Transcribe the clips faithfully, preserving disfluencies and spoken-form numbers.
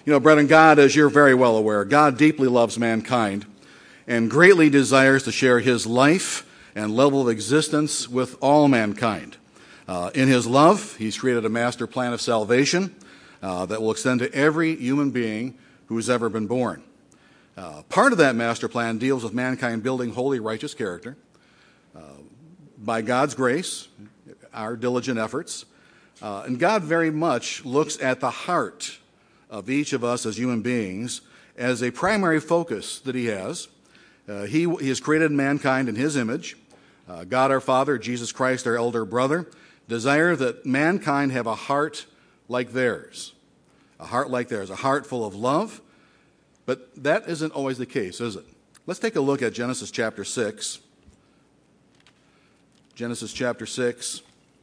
You know, brethren, God, as you're very well aware, God deeply loves mankind and greatly desires to share his life and level of existence with all mankind. Uh, in his love, he's created a master plan of salvation uh, that will extend to every human being who has ever been born. Uh, part of that master plan deals with mankind building holy, righteous character. Uh, by God's grace, our diligent efforts, uh, and God very much looks at the heart of each of us as human beings as a primary focus that he has. Uh, he, he has created mankind in his image. Uh, God our Father, Jesus Christ our elder brother, desire that mankind have a heart like theirs, a heart like theirs, a heart full of love. But that isn't always the case, is it? Let's take a look at Genesis chapter six. Genesis chapter six.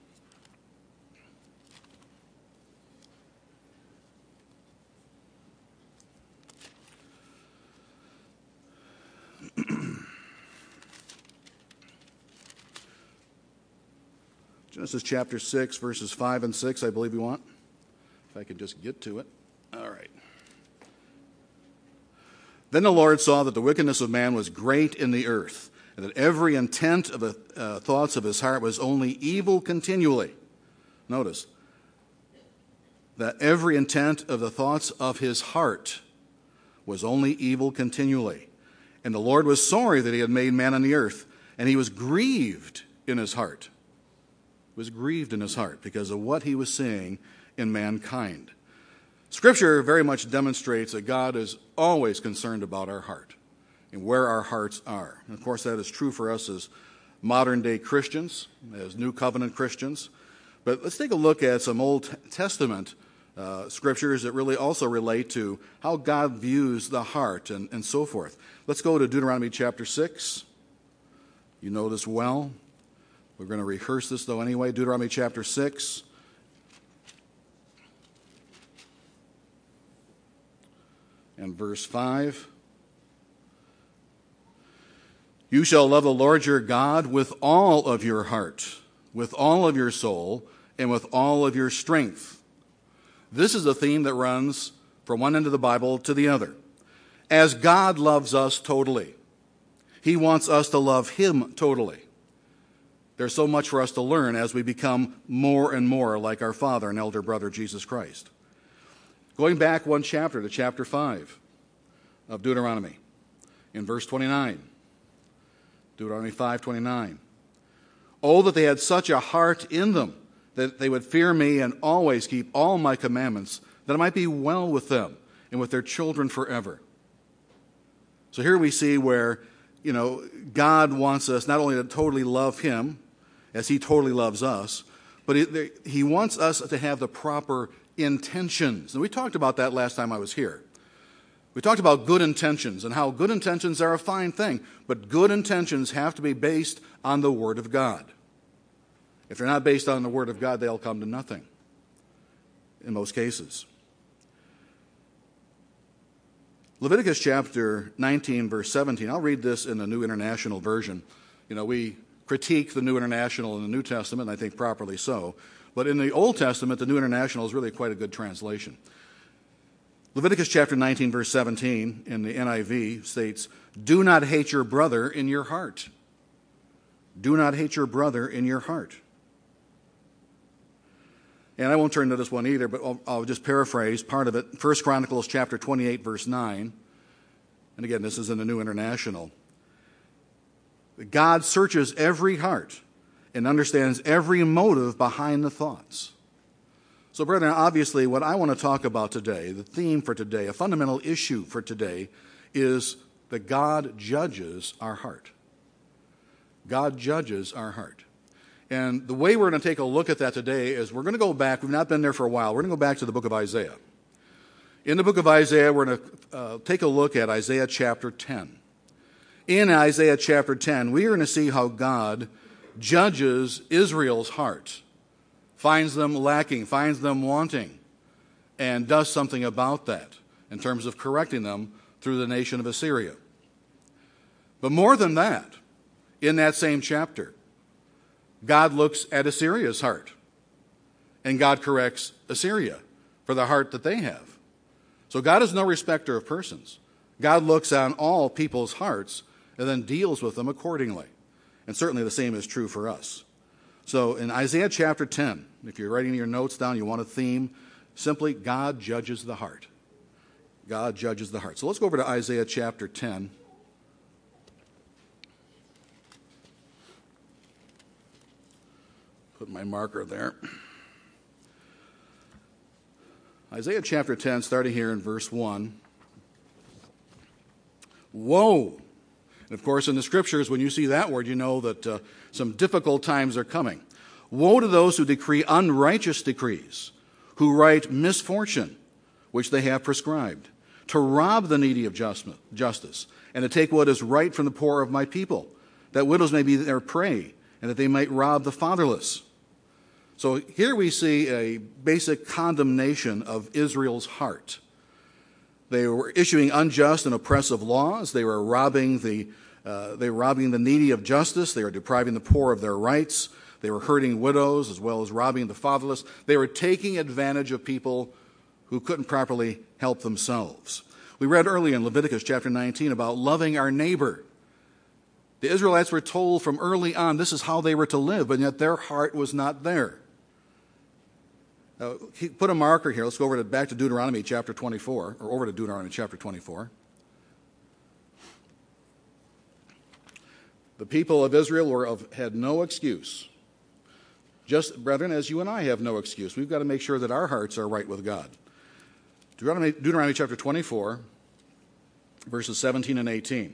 Genesis chapter six, verses five and six, I believe you want. If I could just get to it. All right. Then the Lord saw that the wickedness of man was great in the earth, and that every intent of the uh, thoughts of his heart was only evil continually. Notice, that every intent of the thoughts of his heart was only evil continually. And the Lord was sorry that he had made man on the earth, and he was grieved in his heart. was grieved in his heart because of what he was seeing in mankind. Scripture very much demonstrates that God is always concerned about our heart and where our hearts are. And of course, that is true for us as modern-day Christians, as New Covenant Christians. But let's take a look at some Old Testament uh, scriptures that really also relate to how God views the heart and, and so forth. Let's go to Deuteronomy chapter six. You know this well. We're going to rehearse this, though, anyway. Deuteronomy chapter six. And verse five. You shall love the Lord your God with all of your heart, with all of your soul, and with all of your strength. This is a theme that runs from one end of the Bible to the other. As God loves us totally, he wants us to love him totally. There's so much for us to learn as we become more and more like our Father and elder brother, Jesus Christ. Going back one chapter to chapter five of Deuteronomy, in verse twenty-nine. Deuteronomy five twenty-nine. Oh, that they had such a heart in them, that they would fear me and always keep all my commandments, that it might be well with them and with their children forever. So here we see where, you know, God wants us not only to totally love him, as he totally loves us, but he, he wants us to have the proper intentions. And we talked about that last time I was here. We talked about good intentions and how good intentions are a fine thing, but good intentions have to be based on the Word of God. If they're not based on the Word of God, they'll come to nothing in most cases. Leviticus chapter nineteen, verse seventeen. I'll read this in the New International Version. You know, we critique the New International in the New Testament, and I think properly so. But in the Old Testament, the New International is really quite a good translation. Leviticus chapter nineteen, verse seventeen in the N I V states, do not hate your brother in your heart. Do not hate your brother in your heart. And I won't turn to this one either, but I'll, I'll just paraphrase part of it. First Chronicles chapter twenty-eight, verse nine. And again, this is in the New International. God searches every heart and understands every motive behind the thoughts. So, brethren, obviously what I want to talk about today, the theme for today, a fundamental issue for today, is that God judges our heart. God judges our heart. And the way we're going to take a look at that today is we're going to go back. We've not been there for a while. We're going to go back to the book of Isaiah. In the book of Isaiah, we're going to uh, take a look at Isaiah chapter ten. In Isaiah chapter ten, we are going to see how God judges Israel's heart, finds them lacking, finds them wanting, and does something about that in terms of correcting them through the nation of Assyria. But more than that, in that same chapter, God looks at Assyria's heart, and God corrects Assyria for the heart that they have. So God is no respecter of persons. God looks on all people's hearts and then deals with them accordingly. And certainly the same is true for us. So in Isaiah chapter ten, if you're writing your notes down, you want a theme, simply God judges the heart. God judges the heart. So let's go over to Isaiah chapter ten. Put my marker there. Isaiah chapter ten, starting here in verse one. Woe! And of course, in the scriptures, when you see that word, you know that uh, some difficult times are coming. Woe to those who decree unrighteous decrees, who write misfortune, which they have prescribed, to rob the needy of justice, and to take what is right from the poor of my people, that widows may be their prey, and that they might rob the fatherless. So here we see a basic condemnation of Israel's heart. They were issuing unjust and oppressive laws. They were robbing the, uh, they were robbing the needy of justice. They were depriving the poor of their rights. They were hurting widows as well as robbing the fatherless. They were taking advantage of people who couldn't properly help themselves. We read earlier in Leviticus chapter nineteen about loving our neighbor. The Israelites were told from early on this is how they were to live, but yet their heart was not there. Uh, put a marker here. Let's go over to, back to Deuteronomy chapter twenty-four, or over to Deuteronomy chapter twenty-four. The people of Israel were of, had no excuse. Just, brethren, as you and I have no excuse. We've got to make sure that our hearts are right with God. Deuteronomy, Deuteronomy chapter twenty-four, verses seventeen and eighteen.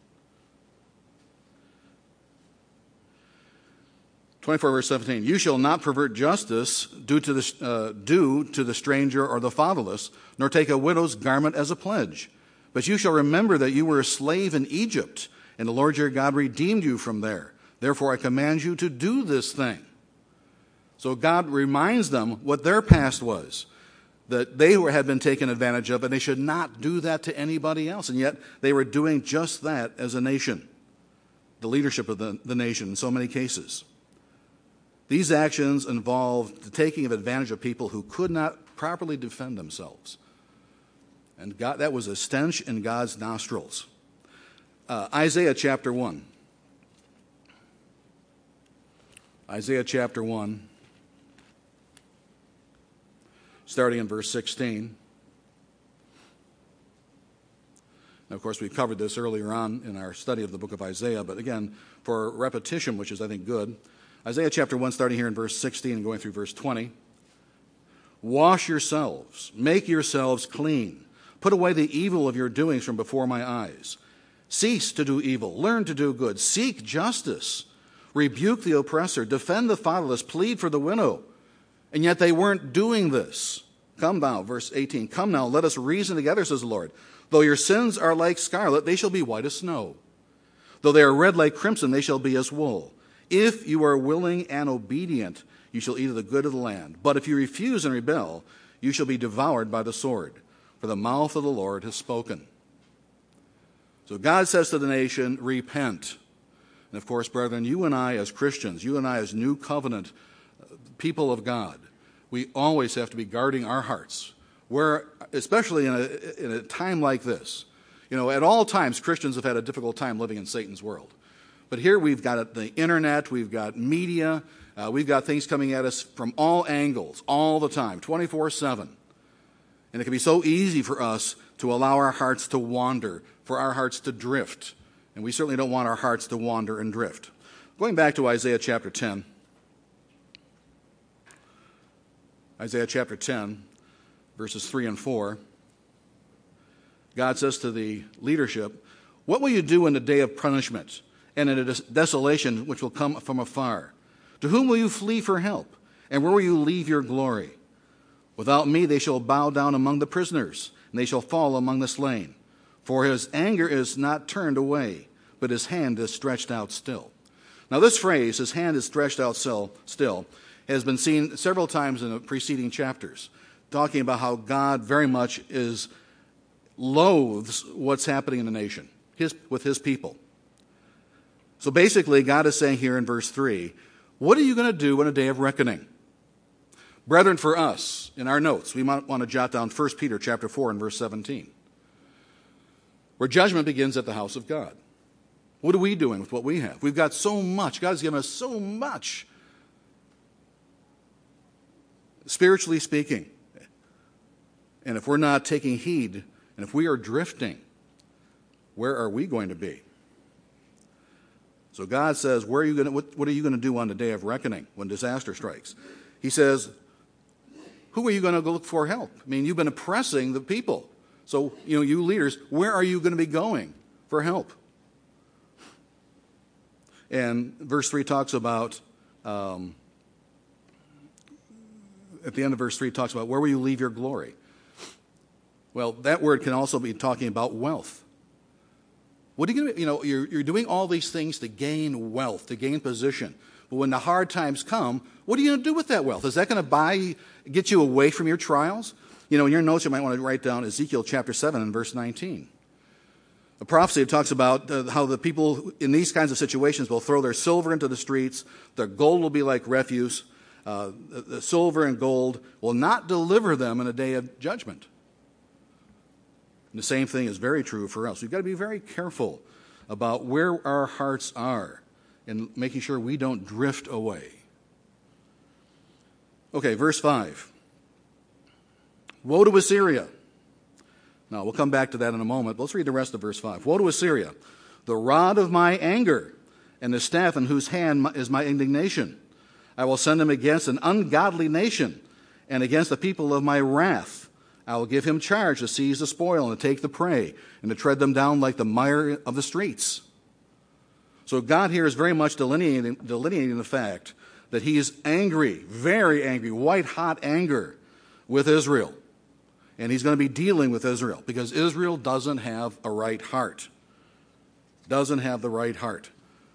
twenty-four verse seventeen, you shall not pervert justice due to, the, uh, due to the stranger or the fatherless, nor take a widow's garment as a pledge. But you shall remember that you were a slave in Egypt, and the Lord your God redeemed you from there. Therefore I command you to do this thing. So God reminds them what their past was, that they were, had been taken advantage of, and they should not do that to anybody else. And yet they were doing just that as a nation, the leadership of the, the nation in so many cases. These actions involved the taking of advantage of people who could not properly defend themselves. And God, that was a stench in God's nostrils. Uh, Isaiah chapter one. Isaiah chapter one, starting in verse sixteen. Now, of course, we covered this earlier on in our study of the book of Isaiah, but again, for repetition, which is, I think, good. Isaiah chapter one, starting here in verse sixteen and going through verse twenty. Wash yourselves, make yourselves clean. Put away the evil of your doings from before my eyes. Cease to do evil, learn to do good, seek justice, rebuke the oppressor, defend the fatherless, plead for the widow. And yet they weren't doing this. Come now, verse eighteen, come now, let us reason together, says the Lord. Though your sins are like scarlet, they shall be white as snow. Though they are red like crimson, they shall be as wool. If you are willing and obedient, you shall eat of the good of the land. But if you refuse and rebel, you shall be devoured by the sword, for the mouth of the Lord has spoken. So God says to the nation, repent. And of course, brethren, you and I as Christians, you and I as new covenant people of God, we always have to be guarding our hearts. Where, especially in a, in a time like this, you know, at all times Christians have had a difficult time living in Satan's world. But here we've got the internet, we've got media, uh, we've got things coming at us from all angles, all the time, twenty-four seven. And it can be so easy for us to allow our hearts to wander, for our hearts to drift. And we certainly don't want our hearts to wander and drift. Going back to Isaiah chapter ten. Isaiah chapter ten, verses three and four. God says to the leadership, what will you do in the day of punishment and in a des- desolation which will come from afar? To whom will you flee for help? And where will you leave your glory? Without me they shall bow down among the prisoners, and they shall fall among the slain. For his anger is not turned away, but his hand is stretched out still. Now this phrase, his hand is stretched out still, still has been seen several times in the preceding chapters, talking about how God very much is loathes what's happening in the nation his, with his people. So basically, God is saying here in verse three, what are you going to do in a day of reckoning? Brethren, for us, in our notes, we might want to jot down First Peter chapter four and verse seventeen, where judgment begins at the house of God. What are we doing with what we have? We've got so much. God's given us so much, spiritually speaking. And if we're not taking heed, and if we are drifting, where are we going to be? So God says, where are you going to, what, what are you going to do on the day of reckoning when disaster strikes? He says, who are you going to go look for help? I mean, you've been oppressing the people. So, you know, you leaders, where are you going to be going for help? And verse three talks about, um, at the end of verse three, it talks about, where will you leave your glory? Well, that word can also be talking about wealth. What are you going to, you know, you're, you're doing all these things to gain wealth, to gain position. But when the hard times come, what are you going to do with that wealth? Is that going to buy, get you away from your trials? You know, in your notes, you might want to write down Ezekiel chapter seven and verse nineteen. A prophecy talks about uh, how the people in these kinds of situations will throw their silver into the streets, their gold will be like refuse, uh, the, the silver and gold will not deliver them in a day of judgment. And the same thing is very true for us. We've got to be very careful about where our hearts are and making sure we don't drift away. Okay, verse five. Woe to Assyria. Now, we'll come back to that in a moment, but let's read the rest of verse five. Woe to Assyria, the rod of my anger, and the staff in whose hand is my indignation. I will send him against an ungodly nation, and against the people of my wrath. I will give him charge to seize the spoil and to take the prey, and to tread them down like the mire of the streets. So God here is very much delineating, delineating the fact that he is angry, very angry, white-hot anger with Israel. And he's going to be dealing with Israel because Israel doesn't have a right heart. Doesn't have the right heart.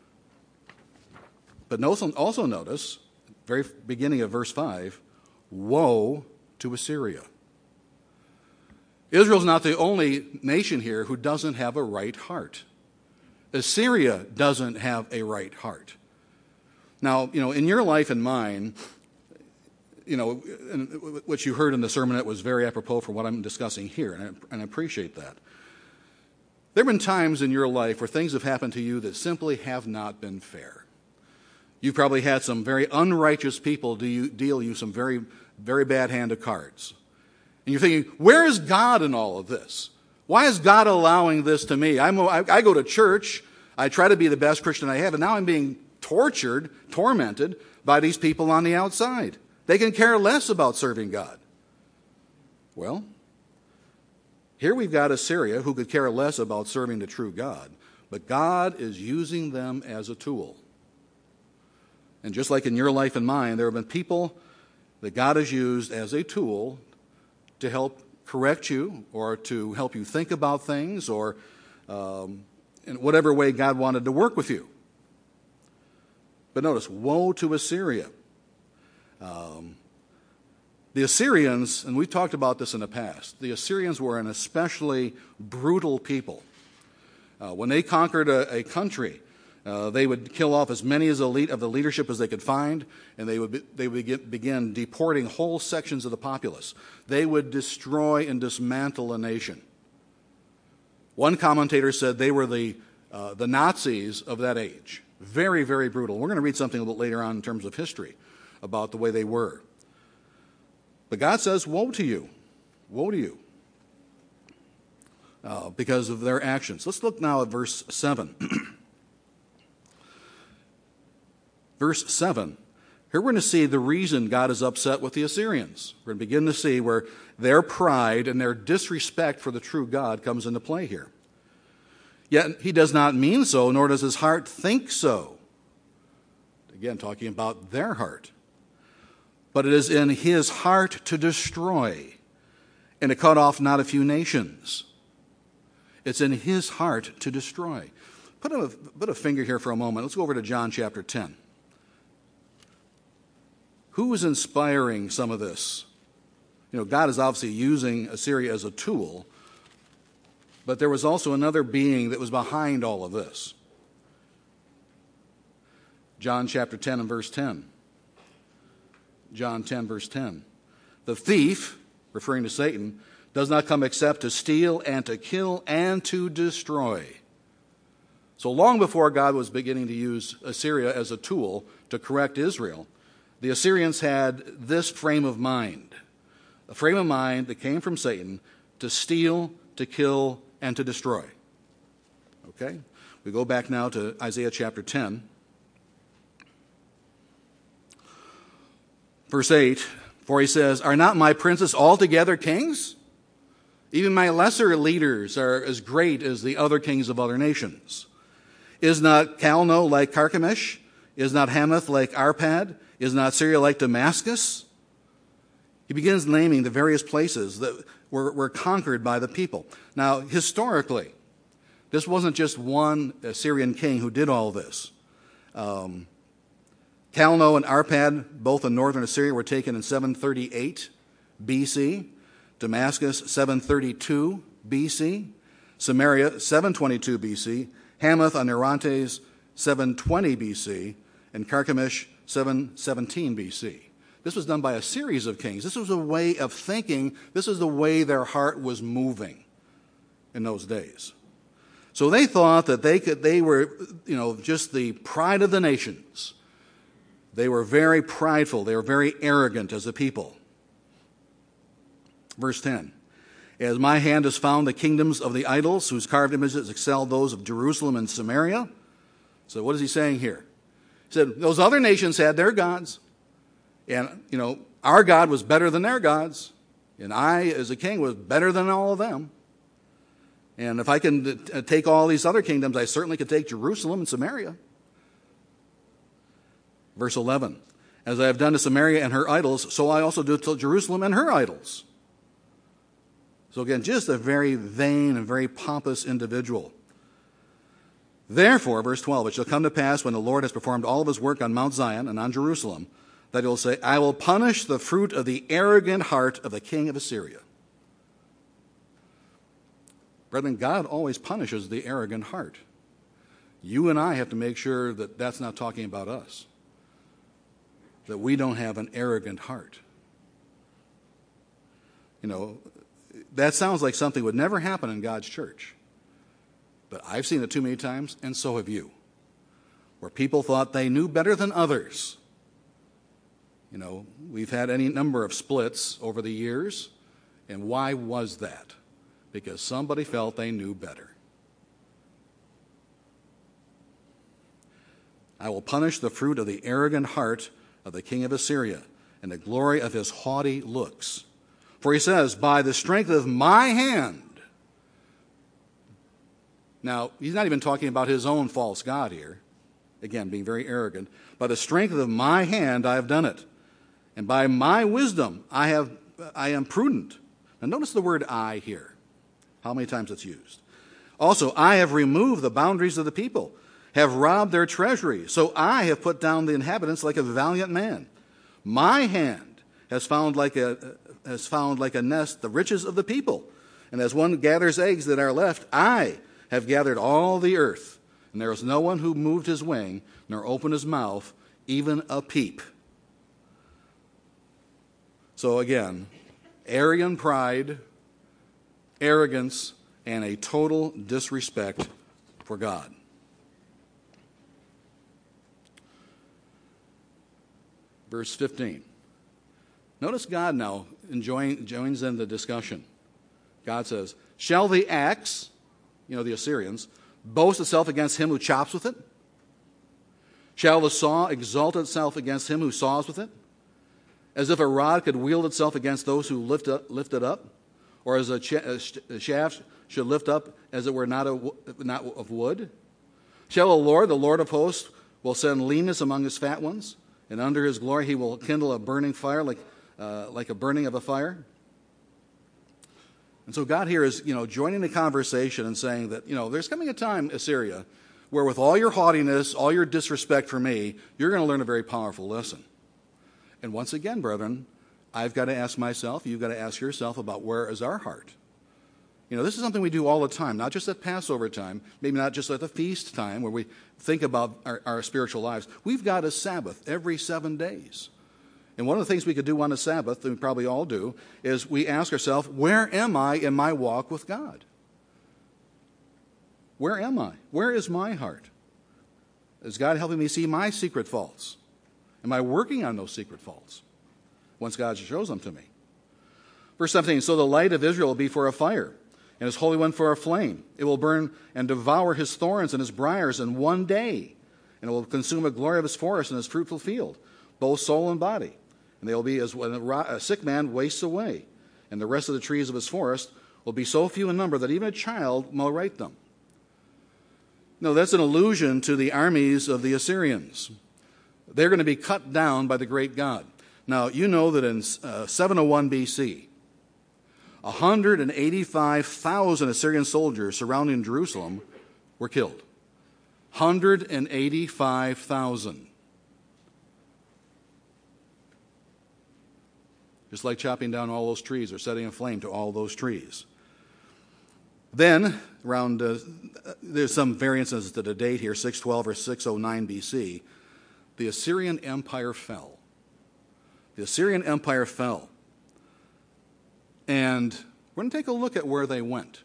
But also notice, very beginning of verse five, woe to Assyria. Israel's not the only nation here who doesn't have a right heart. Assyria doesn't have a right heart. Now, you know, in your life and mine, you know, what you heard in the sermon, it was very apropos for what I'm discussing here, and I, and I appreciate that. There have been times in your life where things have happened to you that simply have not been fair. You've probably had some very unrighteous people do you, deal you some very, very bad hand of cards. And you're thinking, where is God in all of this? Why is God allowing this to me? I'm, I, I go to church, I try to be the best Christian I have, and now I'm being tortured, tormented by these people on the outside. They can care less about serving God. Well, here we've got Assyria who could care less about serving the true God, but God is using them as a tool. And just like in your life and mine, there have been people that God has used as a tool to help correct you or to help you think about things or um, in whatever way God wanted to work with you. But notice, woe to Assyria. Um, the Assyrians, and we've talked about this in the past, the Assyrians were an especially brutal people. Uh, when they conquered a, a country, uh, they would kill off as many as the lead, of the leadership as they could find, and they would, be, they would begin, begin deporting whole sections of the populace. They would destroy and dismantle a nation. One commentator said they were the, uh, the Nazis of that age. Very, very brutal. We're going to read something a little later on in terms of history about the way they were. But God says, woe to you. Woe to you. Uh, because of their actions. Let's look now at verse seven. Verse seven. Here we're going to see the reason God is upset with the Assyrians. We're going to begin to see where their pride and their disrespect for the true God comes into play here. Yet he does not mean so, nor does his heart think so. Again, talking about their heart. But it is in his heart to destroy and to cut off not a few nations. It's in his heart to destroy. Put a, put a finger here for a moment. Let's go over to John chapter ten. Who is inspiring some of this? You know, God is obviously using Assyria as a tool, but there was also another being that was behind all of this. John chapter ten and verse ten. John ten, verse ten. The thief, referring to Satan, does not come except to steal and to kill and to destroy. So long before God was beginning to use Assyria as a tool to correct Israel, the Assyrians had this frame of mind, a frame of mind that came from Satan to steal, to kill, and to destroy. Okay? We go back now to Isaiah chapter ten. Verse eight, for he says, are not my princes altogether kings? Even my lesser leaders are as great as the other kings of other nations. Is not Calno like Carchemish? Is not Hamath like Arpad? Is not Syria like Damascus? He begins naming the various places that were, were conquered by the people. Now, historically, this wasn't just one Assyrian king who did all this. Um, Calno and Arpad, both in northern Assyria, were taken in seven thirty-eight B C. Damascus, seven thirty-two B C. Samaria, seven twenty-two B C. Hamath on Orontes, seven twenty B C. And Carchemish, seven seventeen B C. This was done by a series of kings. This was a way of thinking. This is the way their heart was moving in those days. So they thought that they could, they were, you know, just the pride of the nations. They were very prideful. They were very arrogant as a people. Verse ten, as my hand has found the kingdoms of the idols, whose carved images excel those of Jerusalem and Samaria. So what is he saying here? He said, those other nations had their gods. And, you know, our God was better than their gods. And I, as a king, was better than all of them. And if I can t- take all these other kingdoms, I certainly could take Jerusalem and Samaria. Verse eleven, as I have done to Samaria and her idols, so I also do to Jerusalem and her idols. So again, just a very vain and very pompous individual. Therefore, verse twelve, it shall come to pass when the Lord has performed all of his work on Mount Zion and on Jerusalem, that he will say, I will punish the fruit of the arrogant heart of the king of Assyria. Brethren, God always punishes the arrogant heart. You and I have to make sure that that's not talking about us, that we don't have an arrogant heart. You know, that sounds like something would never happen in God's church. But I've seen it too many times, and so have you, where people thought they knew better than others. You know, we've had any number of splits over the years, and why was that? Because somebody felt they knew better. I will punish the fruit of the arrogant heart of the king of Assyria and the glory of his haughty looks. For he says, by the strength of my hand. Now, he's not even talking about his own false god here. Again, being very arrogant. By the strength of my hand I have done it. And by my wisdom I have I am prudent. Now notice the word I here. How many times it's used. Also, I have removed the boundaries of the people, have robbed their treasury. So I have put down the inhabitants like a valiant man. My hand has found like a has found like a nest the riches of the people. And as one gathers eggs that are left, I have gathered all the earth. And there is no one who moved his wing, nor opened his mouth, even a peep. So again, arrogant pride, arrogance, and a total disrespect for God. Verse fifteen. Notice God now enjoying, joins in the discussion. God says, shall the axe, you know, the Assyrians, boast itself against him who chops with it? Shall the saw exalt itself against him who saws with it? As if a rod could wield itself against those who lift, up, lift it up? Or as a, ch- a, sh- a shaft should lift up as it were not, a, not of wood? Shall the Lord, the Lord of hosts, will send leanness among his fat ones? And under his glory he will kindle a burning fire like, uh, like a burning of a fire? And so God here is, you know, joining the conversation and saying that, you know, there's coming a time, Assyria, where with all your haughtiness, all your disrespect for me, you're going to learn a very powerful lesson. And once again, brethren, I've got to ask myself, you've got to ask yourself about where is our heart? You know, this is something we do all the time, not just at Passover time, maybe not just at the feast time where we think about our, our spiritual lives. We've got a Sabbath every seven days. And one of the things we could do on the Sabbath, and we probably all do, is we ask ourselves, where am I in my walk with God? Where am I? Where is my heart? Is God helping me see my secret faults? Am I working on those secret faults once God shows them to me? Verse seventeen, so the light of Israel will be for a fire, and his Holy One for a flame. It will burn and devour his thorns and his briars in one day, and it will consume the glory of his forest and his fruitful field, both soul and body. And they will be as when a sick man wastes away, and the rest of the trees of his forest will be so few in number that even a child will write them. No, that's an allusion to the armies of the Assyrians. They're going to be cut down by the great God. Now, you know that in uh, seven oh one B C, one hundred eighty-five thousand Assyrian soldiers surrounding Jerusalem were killed. one hundred eighty-five thousand. Just like chopping down all those trees or setting a flame to all those trees. Then, around, uh, there's some variances to the date here, six twelve or six oh nine B C, the Assyrian Empire fell. The Assyrian Empire fell. And we're going to take a look at where they went.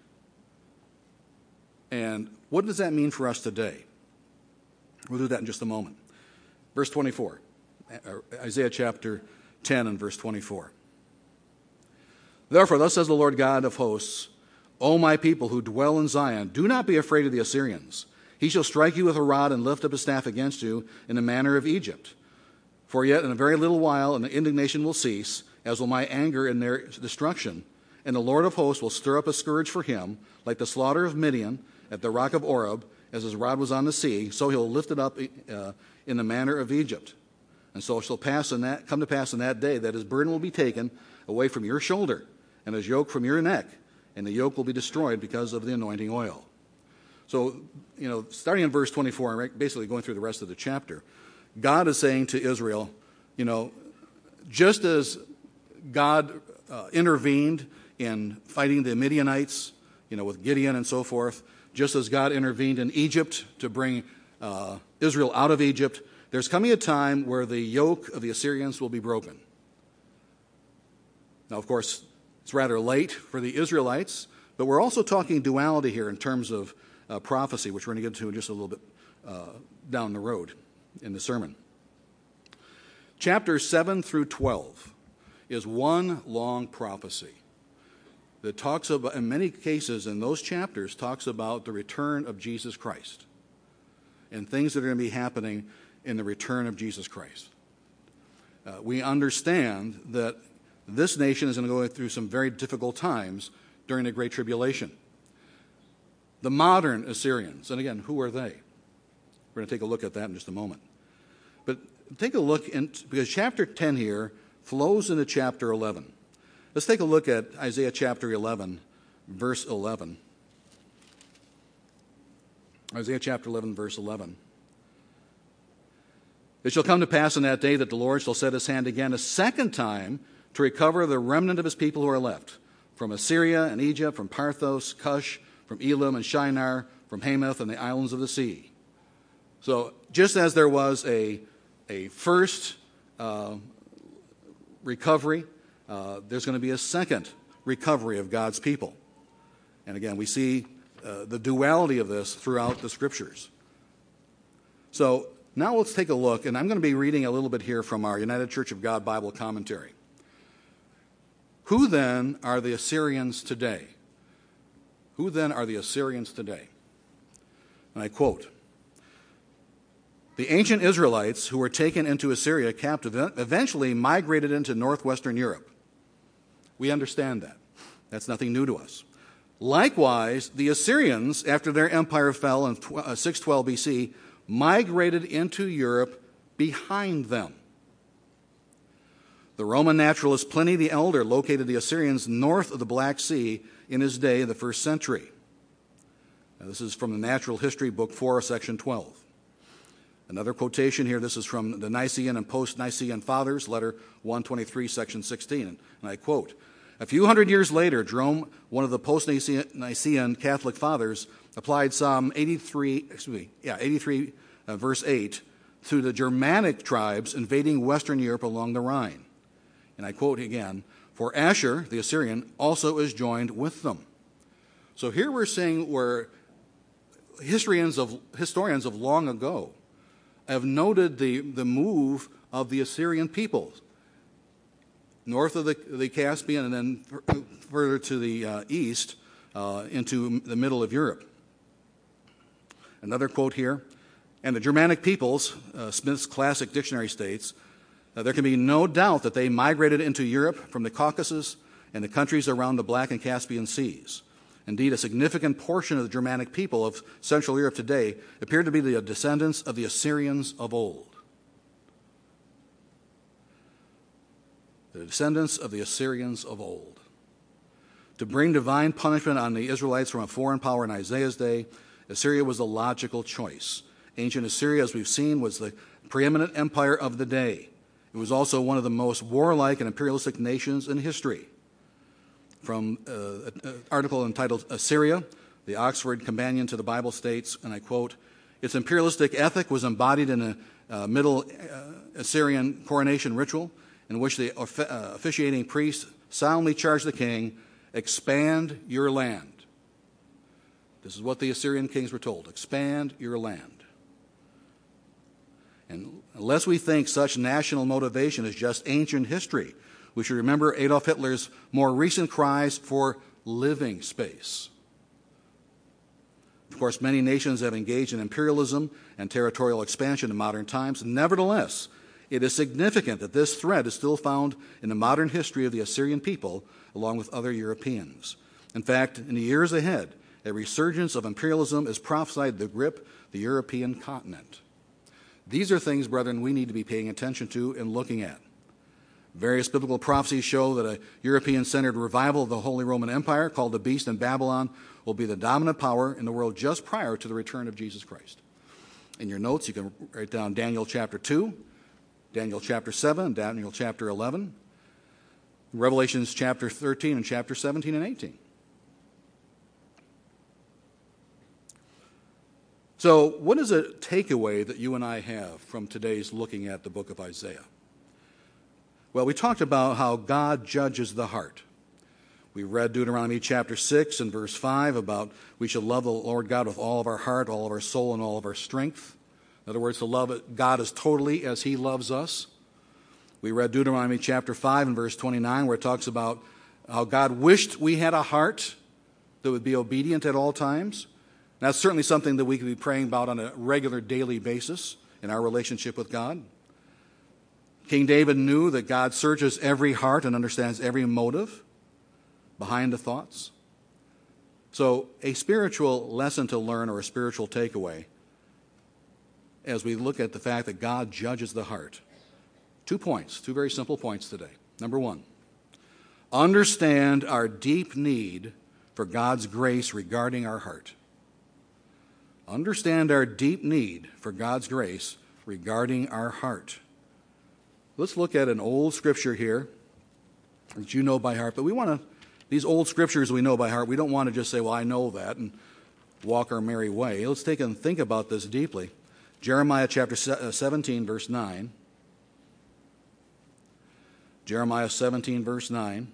And what does that mean for us today? We'll do that in just a moment. Verse twenty-four, Isaiah chapter ten and verse twenty-four. Therefore, thus says the Lord God of hosts, O my people who dwell in Zion, do not be afraid of the Assyrians. He shall strike you with a rod and lift up his staff against you in the manner of Egypt. For yet in a very little while, and the indignation will cease, as will my anger in their destruction. And the Lord of hosts will stir up a scourge for him, like the slaughter of Midian at the rock of Oreb, as his rod was on the sea, so he'll lift it up uh, in the manner of Egypt. And so it shall pass in that, come to pass in that day that his burden will be taken away from your shoulder, and his yoke from your neck, and the yoke will be destroyed because of the anointing oil. So, you know, starting in verse twenty-four, and basically going through the rest of the chapter, God is saying to Israel, you know, just as God uh, intervened in fighting the Midianites, you know, with Gideon and so forth, just as God intervened in Egypt to bring uh, Israel out of Egypt, there's coming a time where the yoke of the Assyrians will be broken. Now, of course, it's rather late for the Israelites, but we're also talking duality here in terms of uh, prophecy, which we're going to get to in just a little bit uh, down the road in the sermon. Chapters seven through twelve is one long prophecy that talks about, in many cases in those chapters, talks about the return of Jesus Christ and things that are going to be happening in the return of Jesus Christ. Uh, we understand that this nation is going to go through some very difficult times during the Great Tribulation. The modern Assyrians, and again, who are they? We're going to take a look at that in just a moment. But take a look, in, because chapter ten here flows into chapter eleven. Let's take a look at Isaiah chapter eleven, verse eleven. Isaiah chapter eleven, verse eleven. It shall come to pass in that day that the Lord shall set his hand again a second time to recover the remnant of his people who are left, from Assyria and Egypt, from Parthos, Cush, from Elam and Shinar, from Hamath and the islands of the sea. So just as there was a, a first uh, recovery, uh, there's going to be a second recovery of God's people. And again, we see uh, the duality of this throughout the Scriptures. So now let's take a look, and I'm going to be reading a little bit here from our United Church of God Bible commentary. Who then are the Assyrians today? Who then are the Assyrians today? And I quote, the ancient Israelites who were taken into Assyria captive eventually migrated into northwestern Europe. We understand that. That's nothing new to us. Likewise, the Assyrians, after their empire fell in six twelve B C, migrated into Europe behind them. The Roman naturalist Pliny the Elder located the Assyrians north of the Black Sea in his day in the first century. Now, this is from the Natural History, Book four, Section twelve. Another quotation here, this is from the Nicene and Post-Nicene Fathers, Letter one twenty-three, Section sixteen, and I quote, a few hundred years later, Jerome, one of the Post-Nicene Catholic Fathers, applied Psalm eighty-three, excuse me, yeah, eighty-three, uh, verse eight, to the Germanic tribes invading Western Europe along the Rhine. And I quote again, "For Asshur, the Assyrian, also is joined with them." So here we're seeing where historians of, historians of long ago have noted the, the move of the Assyrian peoples north of the, the Caspian and then further to the uh, east uh, into the middle of Europe. Another quote here, "And the Germanic peoples," uh, Smith's classic dictionary states, uh, "there can be no doubt that they migrated into Europe from the Caucasus and the countries around the Black and Caspian Seas. Indeed, a significant portion of the Germanic people of Central Europe today appear to be the descendants of the Assyrians of old." The descendants of the Assyrians of old. To bring divine punishment on the Israelites from a foreign power in Isaiah's day, Assyria was the logical choice. Ancient Assyria, as we've seen, was the preeminent empire of the day. It was also one of the most warlike and imperialistic nations in history. From uh, an article entitled "Assyria," the Oxford Companion to the Bible states, and I quote, "Its imperialistic ethic was embodied in a uh, Middle uh, Assyrian coronation ritual in which the uh, officiating priest solemnly charged the king, 'Expand your land.'" This is what the Assyrian kings were told, "Expand your land." And unless we think such national motivation is just ancient history, we should remember Adolf Hitler's more recent cries for living space. Of course, many nations have engaged in imperialism and territorial expansion in modern times. Nevertheless, it is significant that this thread is still found in the modern history of the Assyrian people, along with other Europeans. In fact, in the years ahead, a resurgence of imperialism is prophesied to grip the European continent. These are things, brethren, we need to be paying attention to and looking at. Various biblical prophecies show that a European-centered revival of the Holy Roman Empire, called the Beast in Babylon, will be the dominant power in the world just prior to the return of Jesus Christ. In your notes, you can write down Daniel chapter two, Daniel chapter seven, Daniel chapter eleven, Revelations chapter thirteen, and chapter seventeen and eighteen. So what is a takeaway that you and I have from today's looking at the book of Isaiah? Well, we talked about how God judges the heart. We read Deuteronomy chapter six and verse five about we shall love the Lord God with all of our heart, all of our soul, and all of our strength. In other words, to love God as totally as He loves us. We read Deuteronomy chapter five and verse twenty-nine, where it talks about how God wished we had a heart that would be obedient at all times. And that's certainly something that we could be praying about on a regular daily basis in our relationship with God. King David knew that God searches every heart and understands every motive behind the thoughts. So a spiritual lesson to learn, or a spiritual takeaway, as we look at the fact that God judges the heart. Two points, two very simple points today. Number one, understand our deep need for God's grace regarding our heart. Understand our deep need for God's grace regarding our heart. Let's look at an old scripture here that you know by heart, but we want to, these old scriptures we know by heart, we don't want to just say, well, I know that, and walk our merry way. Let's take and think about this deeply. Jeremiah chapter seventeen, verse nine. Jeremiah seventeen, verse nine.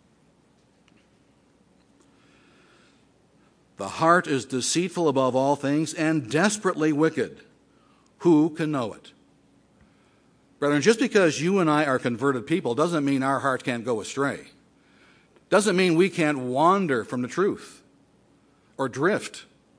The heart is deceitful above all things and desperately wicked. Who can know it? Brethren, just because you and I are converted people doesn't mean our heart can't go astray. Doesn't mean we can't wander from the truth or drift.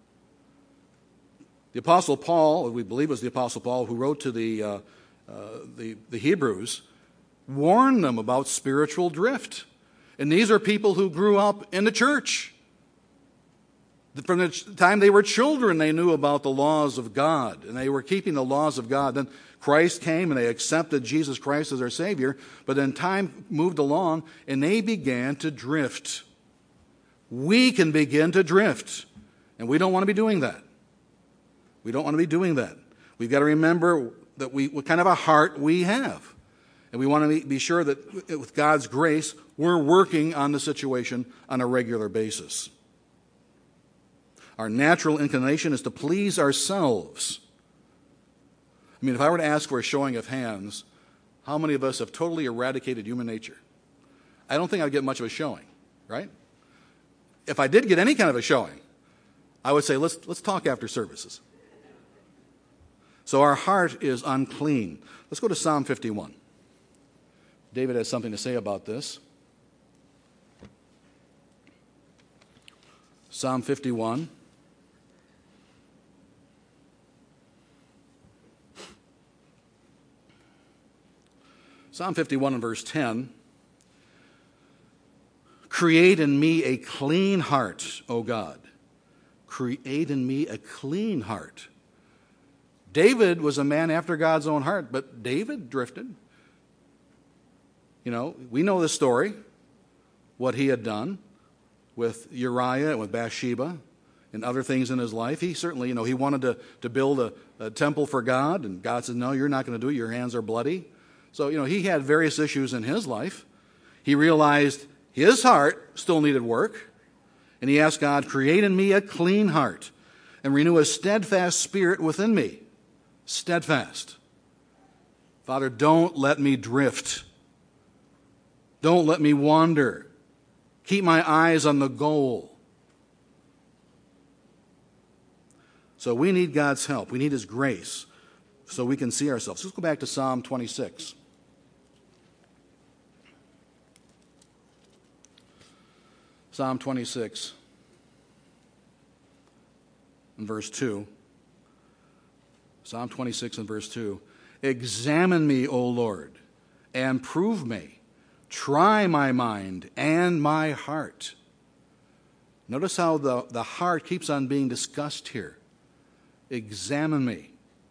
The Apostle Paul, we believe it was the Apostle Paul who wrote to the, uh, uh, the, the Hebrews, warned them about spiritual drift. And these are people who grew up in the church. From the time they were children, they knew about the laws of God, and they were keeping the laws of God. Then Christ came, and they accepted Jesus Christ as their Savior, but then time moved along, and they began to drift. We can begin to drift, and we don't want to be doing that. We don't want to be doing that. We've got to remember that we, what kind of a heart we have, and we want to be sure that with God's grace, we're working on the situation on a regular basis. Our natural inclination is to please ourselves. I mean, if I were to ask for a showing of hands, how many of us have totally eradicated human nature? I don't think I'd get much of a showing, right? If I did get any kind of a showing, I would say, let's, let's talk after services. So our heart is unclean. Let's go to Psalm fifty-one. David has something to say about this. Psalm fifty-one. Psalm fifty-one and verse ten. Create in me a clean heart, O God. Create in me a clean heart. David was a man after God's own heart, but David drifted. You know, we know the story, what he had done with Uriah and with Bathsheba and other things in his life. He certainly, you know, he wanted to, to build a, a temple for God, and God said, no, you're not going to do it. Your hands are bloody. So, you know, he had various issues in his life. He realized his heart still needed work, and he asked God, create in me a clean heart and renew a steadfast spirit within me. Steadfast. Father, don't let me drift. Don't let me wander. Keep my eyes on the goal. So we need God's help. We need His grace so we can see ourselves. Let's go back to Psalm twenty-six. Psalm twenty-six and verse two. Psalm twenty-six and verse two. Examine me, O Lord, and prove me. Try my mind and my heart. Notice how the, the heart keeps on being discussed here. Examine me.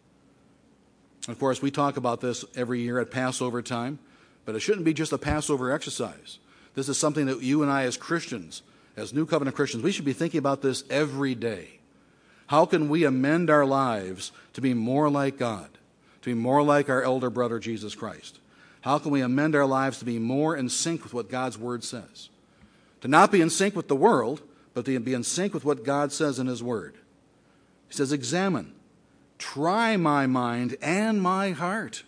Of course, we talk about this every year at Passover time, but it shouldn't be just a Passover exercise. This is something that you and I as Christians, as New Covenant Christians, we should be thinking about this every day. How can we amend our lives to be more like God, to be more like our elder brother Jesus Christ? How can we amend our lives to be more in sync with what God's Word says? To not be in sync with the world, but to be in sync with what God says in His Word. He says, examine, try my mind and my heart.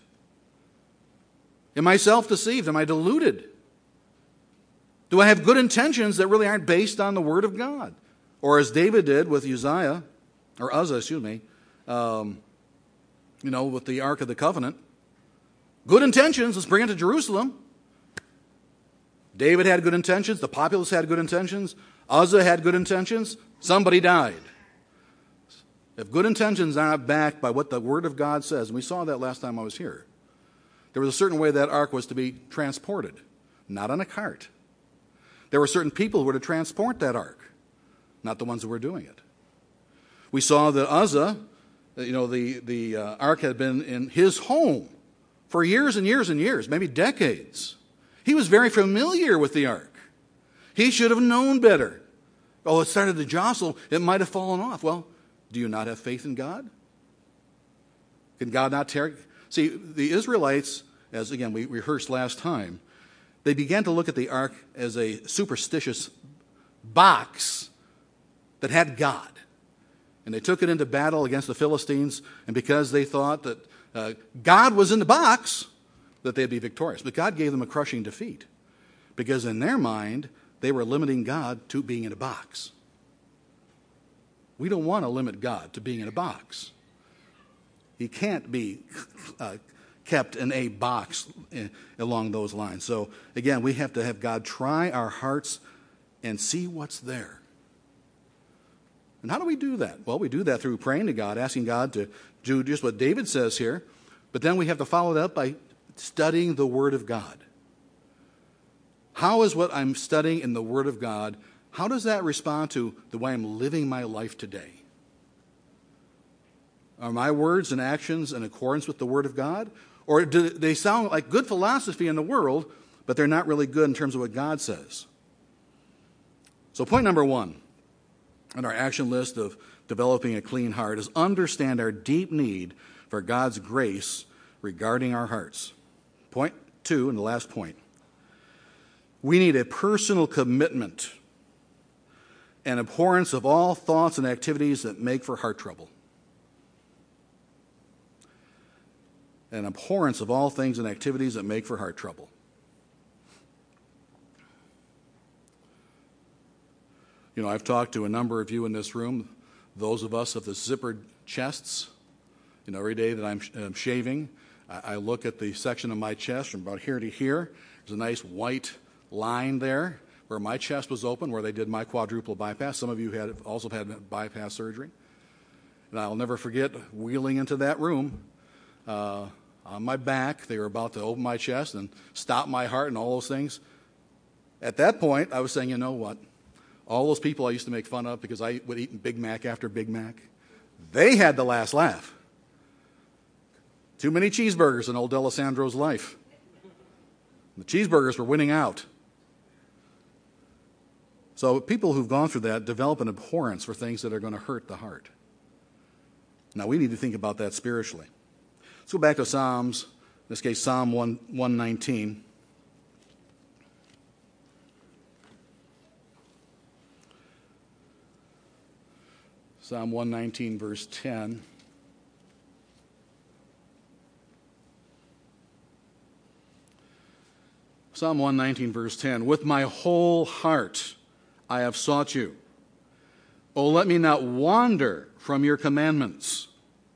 Am I self-deceived? Am I deluded? Do I have good intentions that really aren't based on the Word of God? Or as David did with Uzziah, or Uzzah, excuse me, um, you know, with the Ark of the Covenant. Good intentions, let's bring it to Jerusalem. David had good intentions, the populace had good intentions, Uzzah had good intentions, somebody died. If good intentions are not backed by what the Word of God says, and we saw that last time I was here, there was a certain way that ark was to be transported, not on a cart. There were certain people who were to transport that ark, not the ones who were doing it. We saw that Uzzah, you know, the, the uh, ark had been in his home for years and years and years, maybe decades. He was very familiar with the ark. He should have known better. Oh, it started to jostle. It might have fallen off. Well, do you not have faith in God? Can God not tear? See, the Israelites, as again we rehearsed last time, they began to look at the ark as a superstitious box that had God. And they took it into battle against the Philistines, and because they thought that uh, God was in the box, that they'd be victorious. But God gave them a crushing defeat, because in their mind, they were limiting God to being in a box. We don't want to limit God to being in a box. He can't be uh, kept in a box in, along those lines. So, again, we have to have God try our hearts and see what's there. And how do we do that? Well, we do that through praying to God, asking God to do just what David says here, but then we have to follow it up by studying the Word of God. How is what I'm studying in the Word of God, how does that respond to the way I'm living my life today? Are my words and actions in accordance with the Word of God? Or do they sound like good philosophy in the world, but they're not really good in terms of what God says? So point number one on our action list of developing a clean heart is understand our deep need for God's grace regarding our hearts. Point two, and the last point. We need a personal commitment and abhorrence of all thoughts and activities that make for heart trouble. an abhorrence of all things and activities that make for heart trouble. You know, I've talked to a number of you in this room, those of us of the zippered chests. You know, every day that I'm, I'm shaving, I, I look at the section of my chest from about here to here. There's a nice white line there where my chest was open, where they did my quadruple bypass. Some of you had also had bypass surgery. And I'll never forget wheeling into that room uh, on my back. They were about to open my chest and stop my heart and all those things. At that point, I was saying, you know what? All those people I used to make fun of because I would eat Big Mac after Big Mac, they had the last laugh. Too many cheeseburgers in old D'Alessandro's life. The cheeseburgers were winning out. So people who've gone through that develop an abhorrence for things that are going to hurt the heart. Now, we need to think about that spiritually. Let's go back to Psalms, in this case, Psalm one nineteen. Psalm one nineteen, verse ten. Psalm one nineteen, verse ten. With my whole heart I have sought you. Oh, let me not wander from your commandments.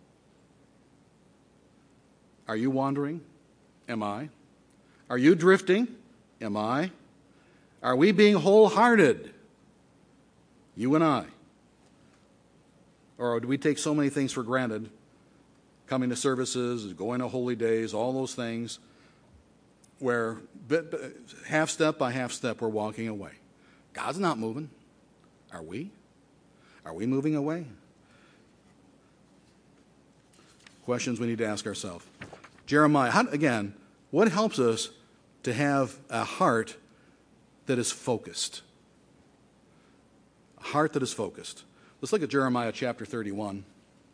Are you wandering? Am I? Are you drifting? Am I? Are we being wholehearted? You and I. Or do we take so many things for granted? Coming to services, going to holy days, all those things, where half step by half step we're walking away. God's not moving. Are we? Are we moving away? Questions we need to ask ourselves. Jeremiah, how, again, what helps us to have a heart that is focused? A heart that is focused. Let's look at Jeremiah chapter thirty-one.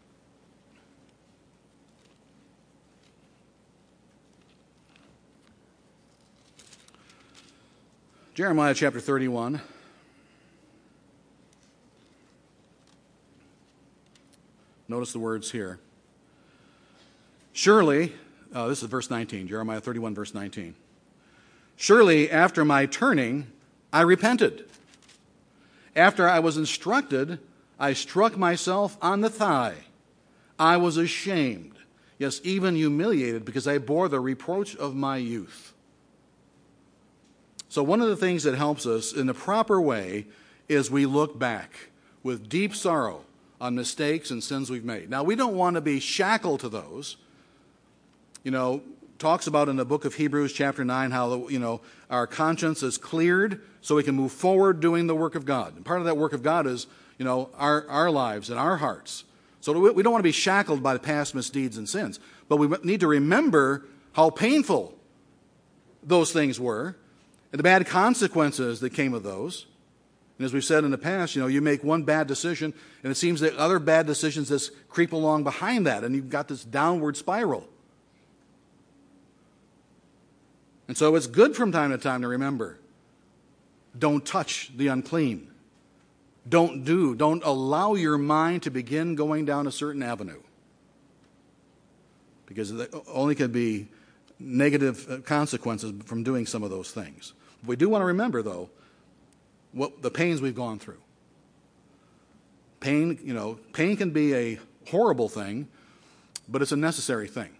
Jeremiah chapter thirty-one. Notice the words here. Surely, uh, this is verse nineteen, Jeremiah thirty-one, verse nineteen. Surely after my turning, I repented. After I was instructed, I struck myself on the thigh. I was ashamed, yes, even humiliated, because I bore the reproach of my youth. So one of the things that helps us in the proper way is we look back with deep sorrow on mistakes and sins we've made. Now, we don't want to be shackled to those. You know, talks about in the book of Hebrews chapter nine how, you know, our conscience is cleared so we can move forward doing the work of God. And part of that work of God is, you know, our, our lives and our hearts. So we don't want to be shackled by the past misdeeds and sins. But we need to remember how painful those things were and the bad consequences that came of those. And as we've said in the past, you know, you make one bad decision, and it seems that other bad decisions just creep along behind that, and you've got this downward spiral. And so it's good from time to time to remember, don't touch the unclean. Don't do, don't allow your mind to begin going down a certain avenue. Because there only can be negative consequences from doing some of those things. We do want to remember, though, what the pains we've gone through. Pain, you know, pain can be a horrible thing, but it's a necessary thing.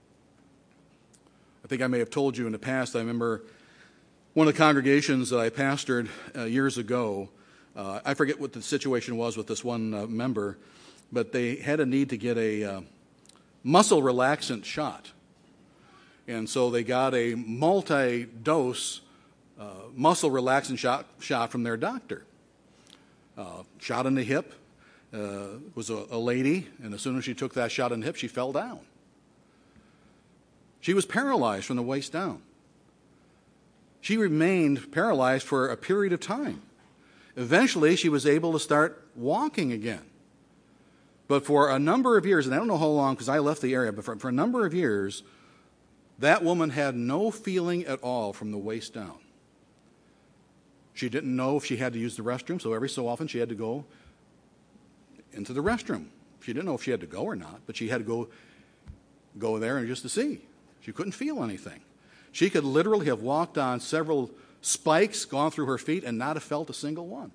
I think I may have told you in the past, I remember one of the congregations that I pastored uh, years ago, uh, I forget what the situation was with this one uh, member, but they had a need to get a uh, muscle relaxant shot. And so they got a multi-dose uh, muscle relaxant shot, shot from their doctor. Uh, shot in the hip. Uh, was a, a lady, and as soon as she took that shot in the hip, she fell down. She was paralyzed from the waist down. She remained paralyzed for a period of time. Eventually, she was able to start walking again. But for a number of years, and I don't know how long because I left the area, but for, for a number of years, that woman had no feeling at all from the waist down. She didn't know if she had to use the restroom, so every so often she had to go into the restroom. She didn't know if she had to go or not, but she had to go go there and just to see. She couldn't feel anything. She could literally have walked on several spikes, gone through her feet, and not have felt a single one.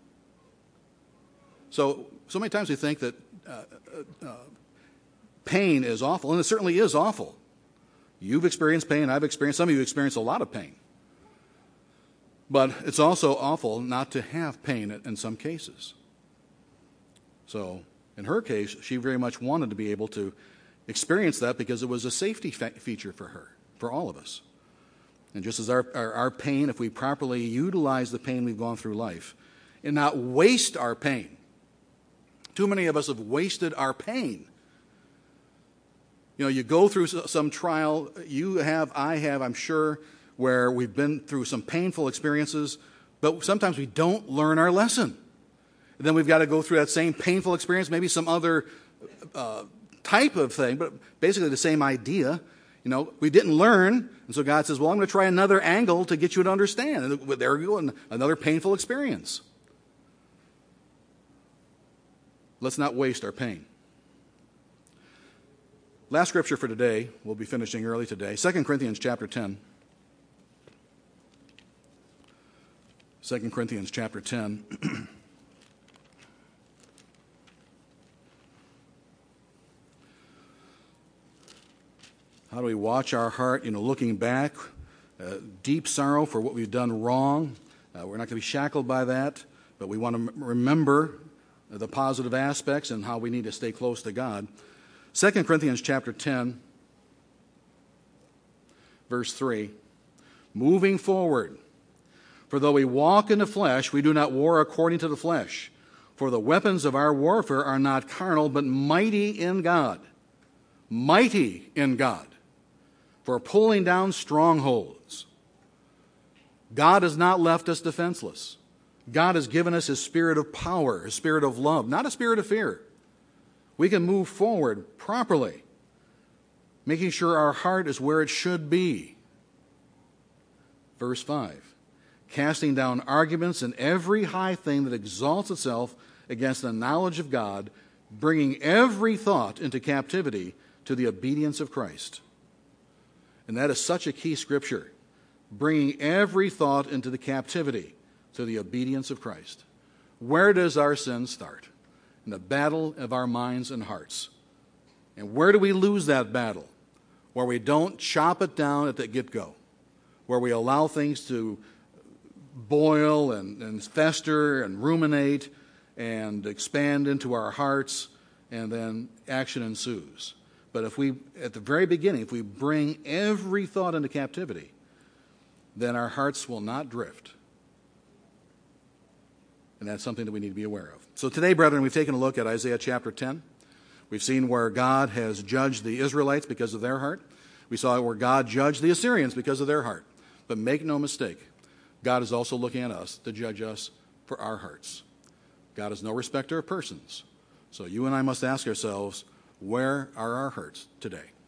So, so many times we think that uh, uh, pain is awful, and it certainly is awful. You've experienced pain, I've experienced, some of you experience a lot of pain. But it's also awful not to have pain in some cases. So, in her case, she very much wanted to be able to experience that because it was a safety fe- feature for her, for all of us. And just as our, our, our pain, if we properly utilize the pain we've gone through life and not waste our pain, too many of us have wasted our pain. You know, you go through some trial, you have, I have, I'm sure, where we've been through some painful experiences, but sometimes we don't learn our lesson. And then we've got to go through that same painful experience, maybe some other uh, type of thing, but basically the same idea. You know, we didn't learn, and so God says, well, I'm going to try another angle to get you to understand. And there we go, another painful experience. Let's not waste our pain. Last scripture for today, we'll be finishing early today, Second Corinthians chapter ten. Second Corinthians chapter ten. How do we watch our heart, you know, looking back, uh, deep sorrow for what we've done wrong. Uh, we're not going to be shackled by that, but we want to m- remember the positive aspects and how we need to stay close to God. Second Corinthians chapter ten, verse three. Moving forward, for though we walk in the flesh, we do not war according to the flesh. For the weapons of our warfare are not carnal, but mighty in God. Mighty in God. For pulling down strongholds. God has not left us defenseless. God has given us His spirit of power, His spirit of love, not a spirit of fear. We can move forward properly, making sure our heart is where it should be. Verse five, casting down arguments and every high thing that exalts itself against the knowledge of God, bringing every thought into captivity to the obedience of Christ. And that is such a key scripture, bringing every thought into the captivity to the obedience of Christ. Where does our sin start? In the battle of our minds and hearts. And where do we lose that battle? Where we don't chop it down at the get-go. Where we allow things to boil and, and fester and ruminate and expand into our hearts, and then action ensues. But if we, at the very beginning, if we bring every thought into captivity, then our hearts will not drift. And that's something that we need to be aware of. So today, brethren, we've taken a look at Isaiah chapter ten. We've seen where God has judged the Israelites because of their heart. We saw where God judged the Assyrians because of their heart. But make no mistake, God is also looking at us to judge us for our hearts. God is no respecter of persons. So you and I must ask ourselves, where are our hearts today?